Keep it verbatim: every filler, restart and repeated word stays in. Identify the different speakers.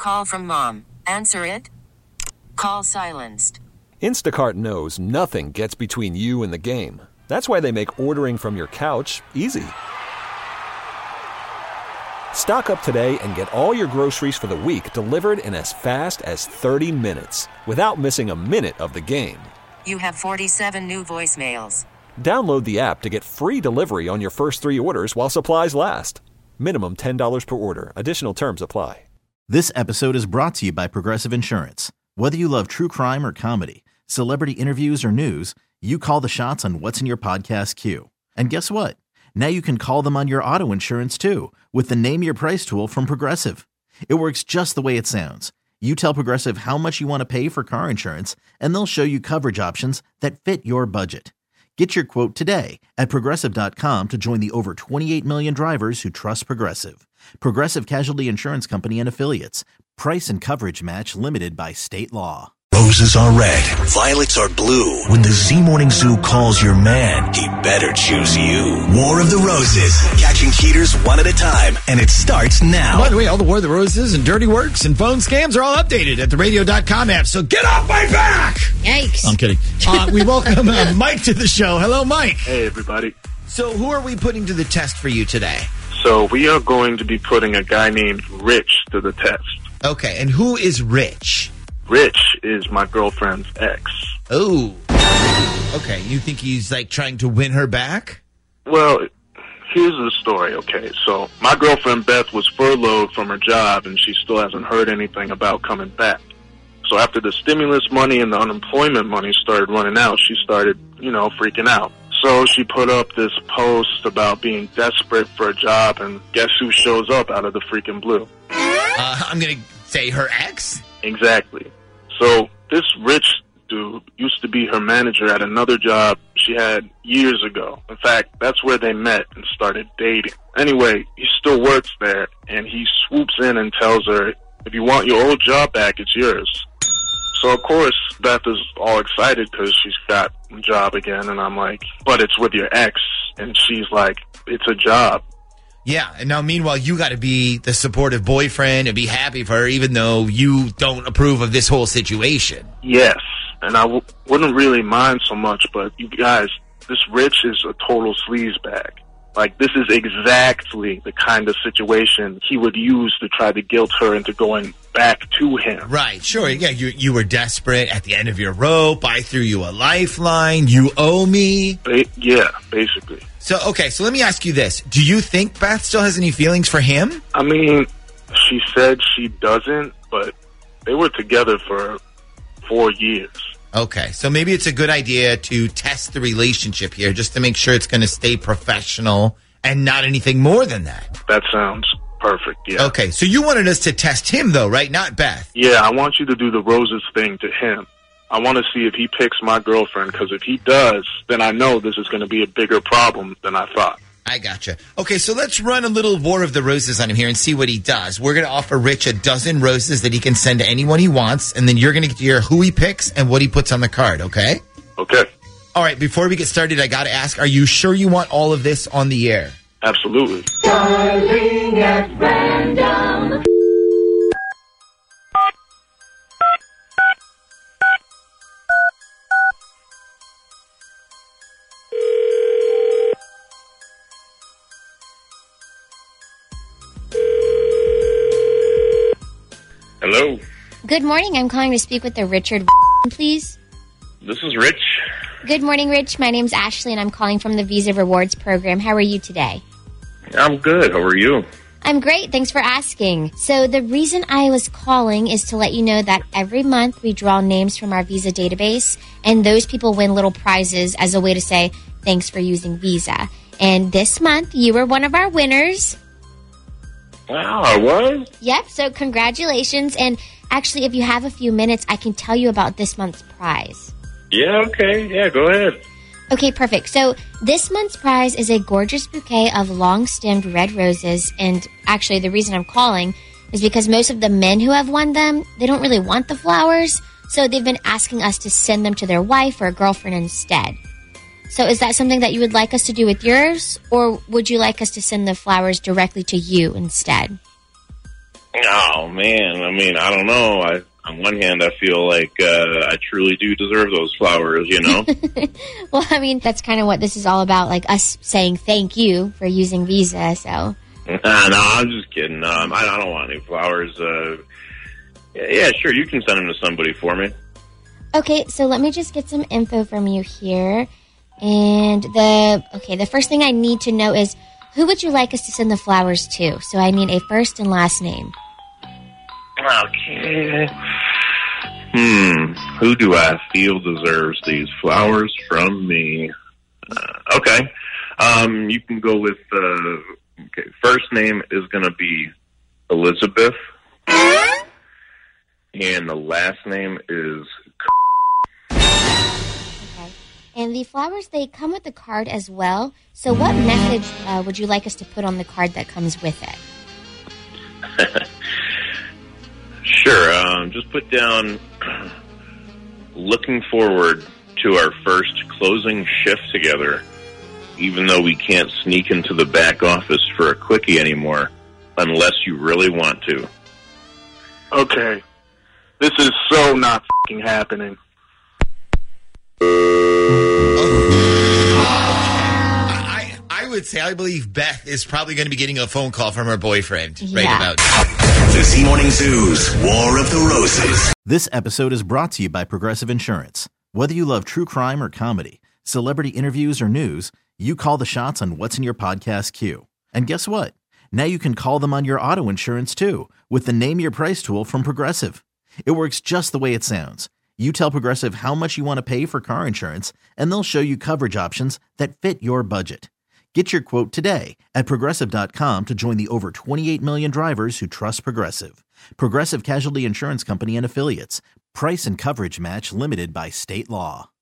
Speaker 1: Call from mom. Answer it. Call silenced.
Speaker 2: Instacart knows nothing gets between you and the game. That's why they make ordering from your couch easy. Stock up today and get all your groceries for the week delivered in as fast as thirty minutes without missing a minute of the game.
Speaker 1: You have forty-seven new voicemails.
Speaker 2: Download the app to get free delivery on your first three orders while supplies last. Minimum ten dollars per order. Additional terms apply.
Speaker 3: This episode is brought to you by Progressive Insurance. Whether you love true crime or comedy, celebrity interviews or news, you call the shots on what's in your podcast queue. And guess what? Now you can call them on your auto insurance too with the Name Your Price tool from Progressive. It works just the way it sounds. You tell Progressive how much you want to pay for car insurance, and they'll show you coverage options that fit your budget. Get your quote today at Progressive dot com to join the over twenty-eight million drivers who trust Progressive. Progressive Casualty Insurance Company and Affiliates. Price and coverage match limited by state law.
Speaker 4: Roses are red, violets are blue. When the Z Morning Zoo calls your man, he better choose you. War of the Roses, catching cheaters one at a time, and it starts now.
Speaker 5: By the way, all the War of the Roses and dirty works and phone scams are all updated at the radio dot com app, so get off my back!
Speaker 6: Yikes.
Speaker 5: I'm kidding. Uh, we welcome uh, Mike to the show. Hello, Mike.
Speaker 7: Hey, everybody.
Speaker 5: So who are we putting to the test for you today?
Speaker 7: So we are going to be putting a guy named Rich to the test.
Speaker 5: Okay, and who is Rich?
Speaker 7: Rich is my girlfriend's ex.
Speaker 5: Oh. Okay, you think he's, like, trying to win her back?
Speaker 7: Well, here's the story, okay? So my girlfriend Beth was furloughed from her job, and she still hasn't heard anything about coming back. So after the stimulus money and the unemployment money started running out, she started, you know, freaking out. So she put up this post about being desperate for a job, and guess who shows up out of the freaking blue?
Speaker 5: Uh, I'm going to say her ex?
Speaker 7: Exactly. So this Rich dude used to be her manager at another job she had years ago. In fact, that's where they met and started dating. Anyway, he still works there, and he swoops in and tells her, if you want your old job back, it's yours. So, of course, Beth is all excited because she's got a job again, and I'm like, but it's with your ex. And she's like, it's a job.
Speaker 5: Yeah, and now meanwhile, you got to be the supportive boyfriend and be happy for her, even though you don't approve of this whole situation.
Speaker 7: Yes, and I w- wouldn't really mind so much, but you guys, this Rich is a total sleazebag. Like, this is exactly the kind of situation he would use to try to guilt her into going back to him.
Speaker 5: Right, sure. Yeah, you you were desperate at the end of your rope. I threw you a lifeline. You owe me.
Speaker 7: Ba- yeah, basically.
Speaker 5: So, okay, so let me ask you this. Do you think Beth still has any feelings for him?
Speaker 7: I mean, she said she doesn't, but they were together for four years.
Speaker 5: Okay, so maybe it's a good idea to test the relationship here just to make sure it's going to stay professional and not anything more than that.
Speaker 7: That sounds perfect, yeah.
Speaker 5: Okay, so you wanted us to test him, though, right? Not Beth.
Speaker 7: Yeah, I want you to do the roses thing to him. I want to see if he picks my girlfriend, because if he does, then I know this is going to be a bigger problem than I thought.
Speaker 5: I gotcha. Okay, so let's run a little War of the Roses on him here and see what he does. We're going to offer Rich a dozen roses that he can send to anyone he wants, and then you're going to get to hear who he picks and what he puts on the card, okay?
Speaker 7: Okay.
Speaker 5: All right, before we get started, I got to ask, are you sure you want all of this on the air?
Speaker 7: Absolutely.
Speaker 8: Darling at random.
Speaker 7: Hello.
Speaker 6: Good morning. I'm calling to speak with the Richard, please.
Speaker 7: This is Rich.
Speaker 6: Good morning, Rich. My name's Ashley, and I'm calling from the Visa Rewards program. How are you today?
Speaker 7: I'm good. How are you?
Speaker 6: I'm great. Thanks for asking. So the reason I was calling is to let you know that every month we draw names from our Visa database, and those people win little prizes as a way to say thanks for using Visa. And this month, you were one of our winners.
Speaker 7: Wow, I was?
Speaker 6: Yep, so congratulations. And actually, if you have a few minutes, I can tell you about this month's prize.
Speaker 7: Yeah, okay. Yeah, go ahead.
Speaker 6: Okay, perfect. So this month's prize is a gorgeous bouquet of long-stemmed red roses. And actually, the reason I'm calling is because most of the men who have won them, they don't really want the flowers. So they've been asking us to send them to their wife or girlfriend instead. So is that something that you would like us to do with yours? Or would you like us to send the flowers directly to you instead?
Speaker 9: Oh, man. I mean, I don't know. I, on one hand, I feel like uh, I truly do deserve those flowers, you know?
Speaker 6: Well, I mean, that's kind of what this is all about, like us saying thank you for using Visa, so.
Speaker 9: Nah, no, I'm just kidding. Um, I, I don't want any flowers. Uh, yeah, sure, you can send them to somebody for me.
Speaker 6: Okay, so let me just get some info from you here. And the, okay, the first thing I need to know is, who would you like us to send the flowers to? So I need a first and last name.
Speaker 9: Okay. Hmm, who do I feel deserves these flowers from me? Uh, okay. Um, you can go with, uh, okay, first name is going to be Elizabeth. And the last name is...
Speaker 6: Okay. And the flowers, they come with the card as well. So what message uh, would you like us to put on the card that comes with it?
Speaker 9: Sure. Um, just put down, looking forward to our first closing shift together, even though we can't sneak into the back office for a quickie anymore, unless you really want to.
Speaker 7: Okay. This is so not f***ing happening.
Speaker 5: I, I would say I believe Beth is probably going to be getting a phone call from her boyfriend
Speaker 6: Yeah.
Speaker 5: right about now.
Speaker 4: The Z Morning Zoo's War of the Roses.
Speaker 3: This episode is brought to you by Progressive Insurance. Whether you love true crime or comedy, celebrity interviews or news, you call the shots on what's in your podcast queue. And guess what? Now you can call them on your auto insurance too with the Name Your Price tool from Progressive. It works just the way it sounds. You tell Progressive how much you want to pay for car insurance, and they'll show you coverage options that fit your budget. Get your quote today at Progressive dot com to join the over twenty-eight million drivers who trust Progressive. Progressive Casualty Insurance Company and Affiliates. Price and coverage match limited by state law.